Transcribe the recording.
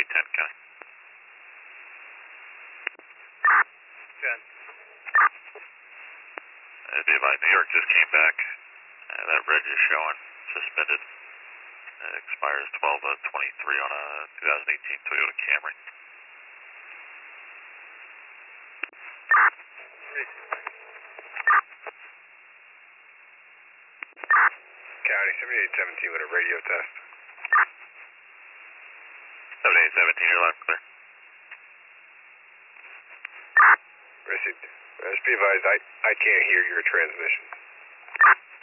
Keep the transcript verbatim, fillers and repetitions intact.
eight ten, County. ten. Uh, be advised, New York just came back. Uh, that reg is showing suspended. It expires twelve twenty-three on a two thousand eighteen Toyota Camry. County, seventy-eight seventeen with a radio test. seventy-eight seventeen, you're loud and clear. Received. Just be advised, I, I can't hear your transmission.